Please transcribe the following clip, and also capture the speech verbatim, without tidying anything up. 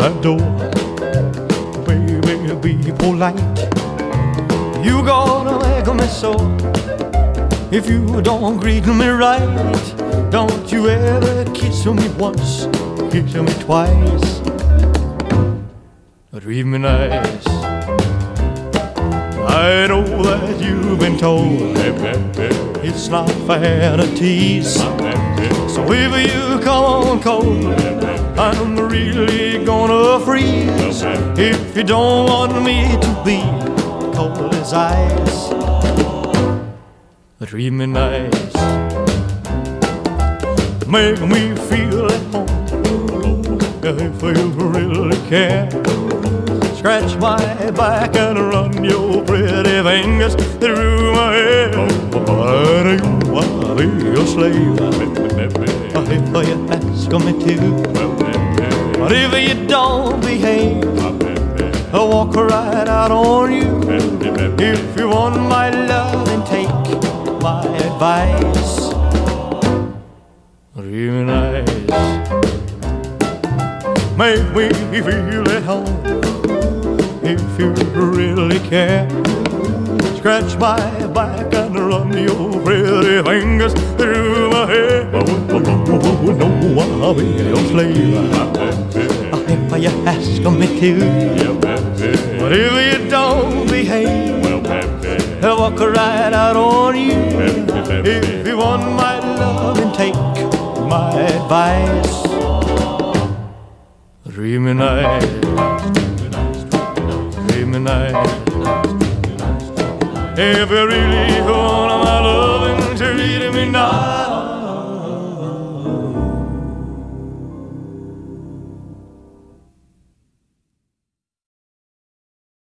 that door. Baby, be polite. You gonna make me sore if you don't greet me right. Don't you ever kiss me once, kiss me twice, treat me nice. I know that you've been told it's not fair to tease. So if you come on cold, I'm really gonna freeze. If you don't want me to be cold as ice, treat me nice. Make me feel at home if you really care. Scratch my back and run your pretty fingers through my hair. But you, I'll be your slave if you ask me to. But if you don't behave, I'll walk right out on you. If you want my love, then take my advice. Treat me nice. Make me feel at home if you really care. Scratch my back and run your pretty fingers through my hair. Oh, no, I'll be your slave if you ask me to. But if you don't behave, I'll walk right out on you. If you want my love, then take my advice. Treat me nice, treat me nice. If you really wanna